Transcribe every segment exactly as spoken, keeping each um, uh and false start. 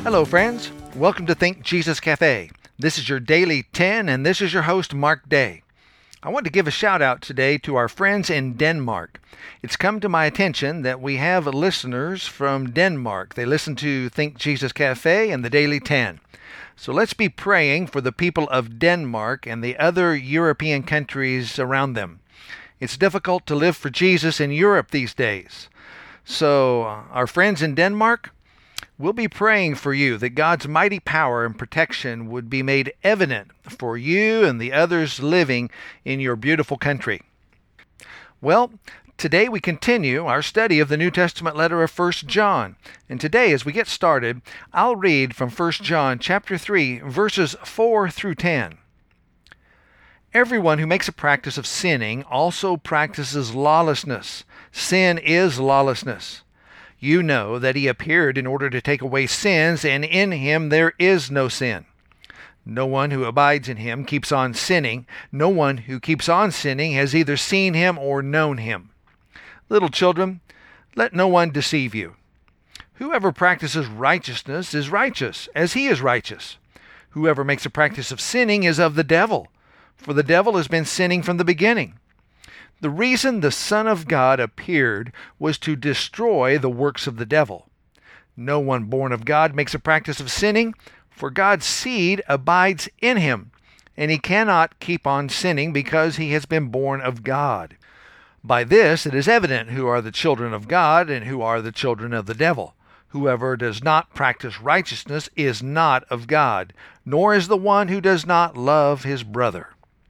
Hello, friends. Welcome to Think Jesus Cafe. This is your Daily ten, and this is your host, Mark Day. I want to give a shout out today to our friends in Denmark. It's come to my attention that we have listeners from Denmark. They listen to Think Jesus Cafe and the Daily ten. So let's be praying for the people of Denmark and the other European countries around them. It's difficult to live for Jesus in Europe these days. So, uh, our friends in Denmark, we'll be praying for you that God's mighty power and protection would be made evident for you and the others living in your beautiful country. Well, today we continue our study of the New Testament letter of First John. And today, as we get started, I'll read from First John chapter three, verses four through ten. Everyone who makes a practice of sinning also practices lawlessness. Sin is lawlessness. You know that he appeared in order to take away sins, and in him there is no sin. No one who abides in him keeps on sinning. No one who keeps on sinning has either seen him or known him. Little children, let no one deceive you. Whoever practices righteousness is righteous, as he is righteous. Whoever makes a practice of sinning is of the devil, for the devil has been sinning from the beginning. The reason the Son of God appeared was to destroy the works of the devil. No one born of God makes a practice of sinning, for God's seed abides in him, and he cannot keep on sinning because he has been born of God. By this it is evident who are the children of God and who are the children of the devil. Whoever does not practice righteousness is not of God, nor is the one who does not love his brother.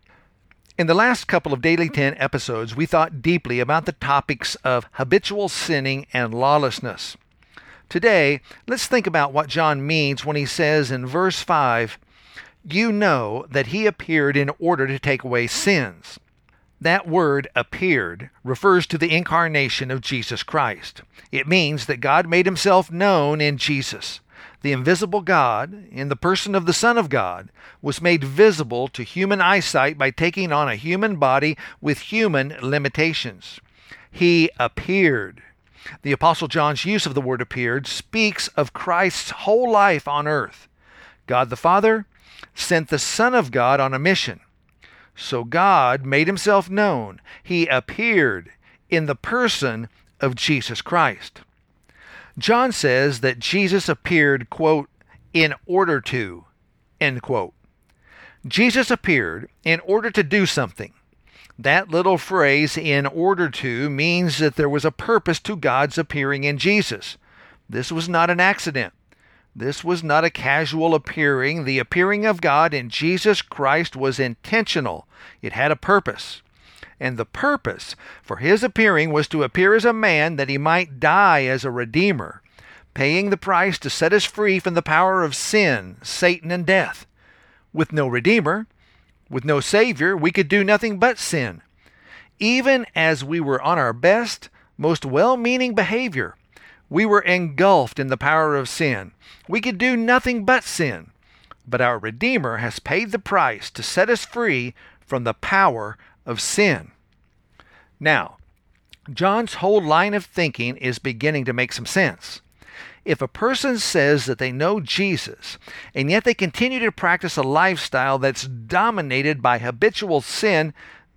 In the last couple of Daily ten episodes, we thought deeply about the topics of habitual sinning and lawlessness. Today, let's think about what John means when he says in verse five, "You know that he appeared in order to take away sins." That word appeared refers to the incarnation of Jesus Christ. It means that God made himself known in Jesus. The invisible God, in the person of the Son of God, was made visible to human eyesight by taking on a human body with human limitations. He appeared. The Apostle John's use of the word appeared speaks of Christ's whole life on earth. God the Father sent the Son of God on a mission. So God made himself known. He appeared in the person of Jesus Christ. John says that Jesus appeared, quote, in order to, end quote. Jesus appeared in order to do something. That little phrase, in order to, means that there was a purpose to God's appearing in Jesus. This was not an accident. This was not a casual appearing. The appearing of God in Jesus Christ was intentional. It had a purpose. And the purpose for his appearing was to appear as a man that he might die as a redeemer, paying the price to set us free from the power of sin, Satan, and death. With no redeemer, with no savior, we could do nothing but sin. Even as we were on our best, most well-meaning behavior, we were engulfed in the power of sin. We could do nothing but sin. But our Redeemer has paid the price to set us free from the power of sin. Now, John's whole line of thinking is beginning to make some sense. If a person says that they know Jesus, and yet they continue to practice a lifestyle that's dominated by habitual sin,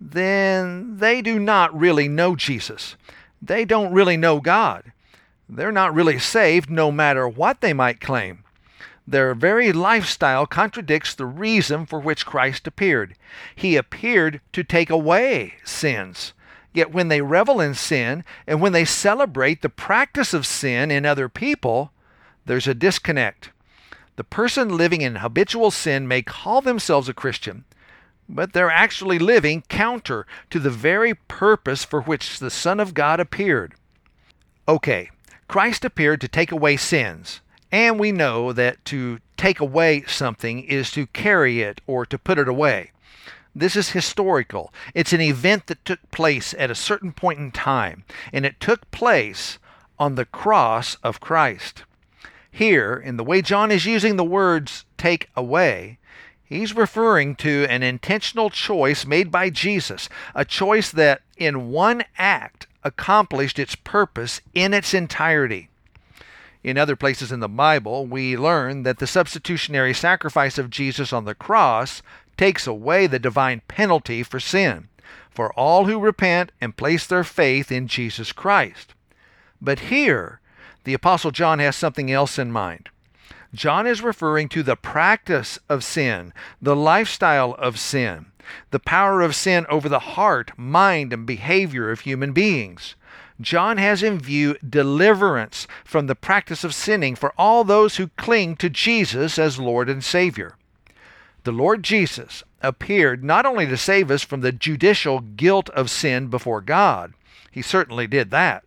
then they do not really know Jesus. They don't really know God. They're not really saved, no matter what they might claim. Their very lifestyle contradicts the reason for which Christ appeared. He appeared to take away sins. Yet when they revel in sin, and when they celebrate the practice of sin in other people, there's a disconnect. The person living in habitual sin may call themselves a Christian, but they're actually living counter to the very purpose for which the Son of God appeared. Okay, Christ appeared to take away sins. And we know that to take away something is to carry it or to put it away. This is historical. It's an event that took place at a certain point in time, and it took place on the cross of Christ. Here, in the way John is using the words take away, he's referring to an intentional choice made by Jesus, a choice that in one act accomplished its purpose in its entirety. In other places in the Bible, we learn that the substitutionary sacrifice of Jesus on the cross takes away the divine penalty for sin, for all who repent and place their faith in Jesus Christ. But here, the Apostle John has something else in mind. John is referring to the practice of sin, the lifestyle of sin, the power of sin over the heart, mind, and behavior of human beings. John has in view deliverance from the practice of sinning for all those who cling to Jesus as Lord and Savior. The Lord Jesus appeared not only to save us from the judicial guilt of sin before God, he certainly did that.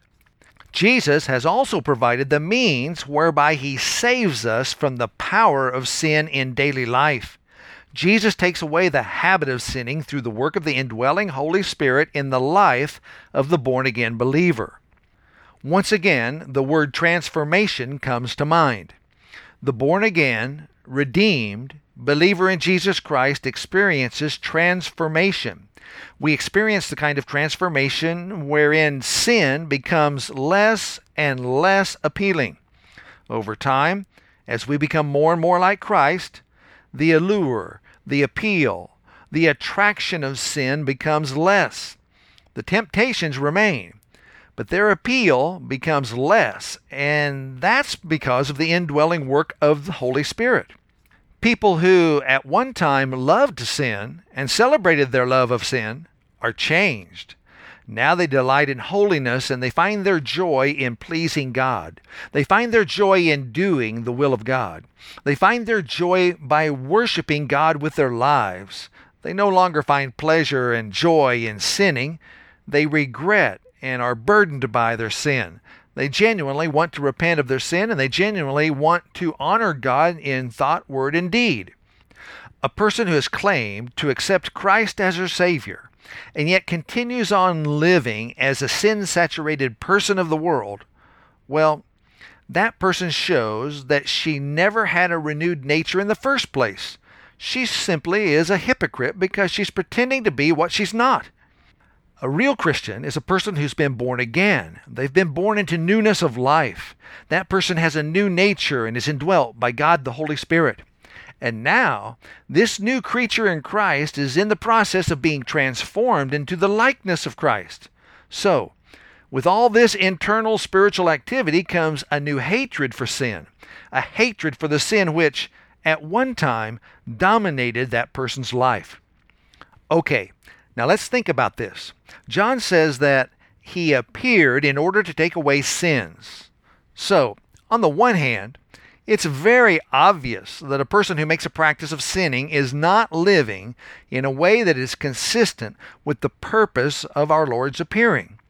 Jesus has also provided the means whereby he saves us from the power of sin in daily life. Jesus takes away the habit of sinning through the work of the indwelling Holy Spirit in the life of the born-again believer. Once again, the word transformation comes to mind. The born-again, redeemed, believer in Jesus Christ experiences transformation. We experience the kind of transformation wherein sin becomes less and less appealing. Over time, as we become more and more like Christ, the allure, the appeal, the attraction of sin becomes less. The temptations remain, but their appeal becomes less, and that's because of the indwelling work of the Holy Spirit. People who at one time loved sin and celebrated their love of sin are changed. Now they delight in holiness and they find their joy in pleasing God. They find their joy in doing the will of God. They find their joy by worshiping God with their lives. They no longer find pleasure and joy in sinning. They regret and are burdened by their sin. They genuinely want to repent of their sin, and they genuinely want to honor God in thought, word, and deed. A person who has claimed to accept Christ as her Savior, and yet continues on living as a sin-saturated person of the world, well, that person shows that she never had a renewed nature in the first place. She simply is a hypocrite because she's pretending to be what she's not. A real Christian is a person who's been born again. They've been born into newness of life. That person has a new nature and is indwelt by God the Holy Spirit. And now, this new creature in Christ is in the process of being transformed into the likeness of Christ. So, with all this internal spiritual activity comes a new hatred for sin, a hatred for the sin which, at one time, dominated that person's life. Okay, now let's think about this. John says that he appeared in order to take away sins. So, on the one hand, it's very obvious that a person who makes a practice of sinning is not living in a way that is consistent with the purpose of our Lord's appearing.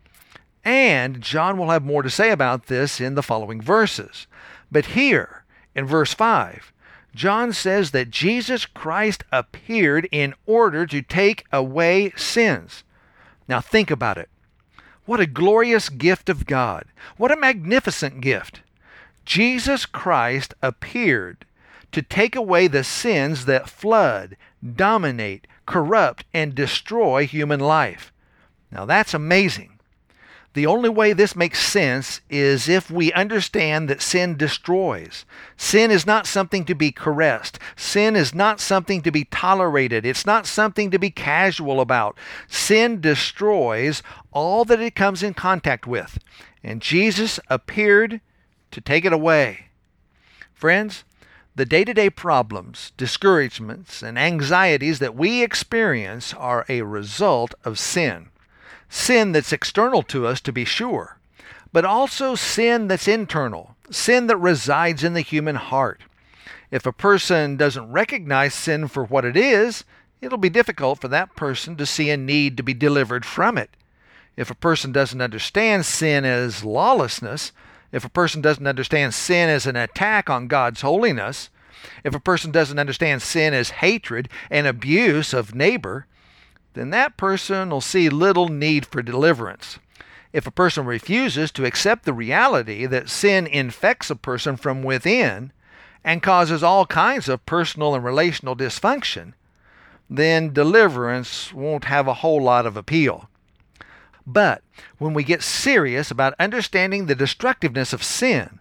And John will have more to say about this in the following verses. But here, in verse five, John says that Jesus Christ appeared in order to take away sins. Now think about it. What a glorious gift of God. What a magnificent gift. Jesus Christ appeared to take away the sins that flood, dominate, corrupt, and destroy human life. Now that's amazing. The only way this makes sense is if we understand that sin destroys. Sin is not something to be caressed. Sin is not something to be tolerated. It's not something to be casual about. Sin destroys all that it comes in contact with. And Jesus appeared to take it away. Friends, the day-to-day problems, discouragements, and anxieties that we experience are a result of sin. Sin that's external to us, to be sure, but also sin that's internal, sin that resides in the human heart. If a person doesn't recognize sin for what it is, it'll be difficult for that person to see a need to be delivered from it. If a person doesn't understand sin as lawlessness, if a person doesn't understand sin as an attack on God's holiness, if a person doesn't understand sin as hatred and abuse of neighbor, then that person will see little need for deliverance. If a person refuses to accept the reality that sin infects a person from within and causes all kinds of personal and relational dysfunction, then deliverance won't have a whole lot of appeal. But when we get serious about understanding the destructiveness of sin,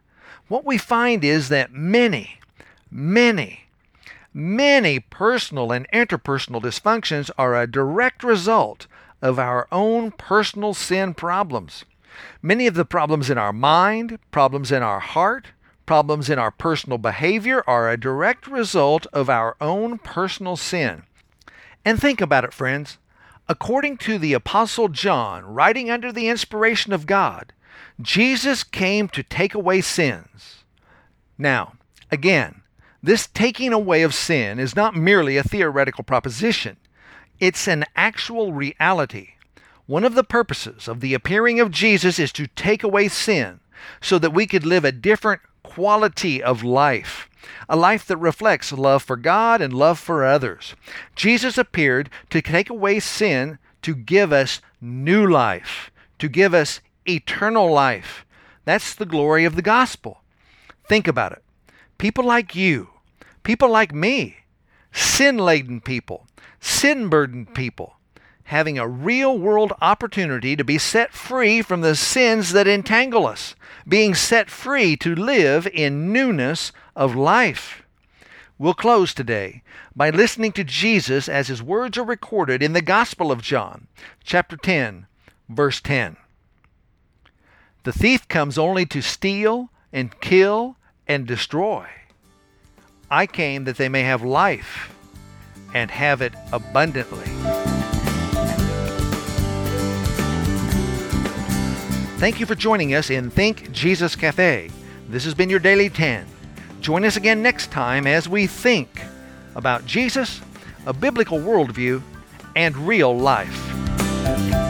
what we find is that many, many, many personal and interpersonal dysfunctions are a direct result of our own personal sin problems. Many of the problems in our mind, problems in our heart, problems in our personal behavior are a direct result of our own personal sin. And think about it, friends. According to the Apostle John, writing under the inspiration of God, Jesus came to take away sins. Now, again, this taking away of sin is not merely a theoretical proposition. It's an actual reality. One of the purposes of the appearing of Jesus is to take away sin so that we could live a different quality of life, a life that reflects love for God and love for others. Jesus appeared to take away sin to give us new life, to give us eternal life. That's the glory of the gospel. Think about it. People like you, people like me, sin-laden people, sin-burdened people, having a real-world opportunity to be set free from the sins that entangle us, being set free to live in newness of life. We'll close today by listening to Jesus as his words are recorded in the Gospel of John, chapter ten, verse ten. The thief comes only to steal and kill and destroy. I came that they may have life and have it abundantly. Thank you for joining us in Think Jesus Cafe. This has been your Daily ten. Join us again next time as we think about Jesus, a biblical worldview, and real life.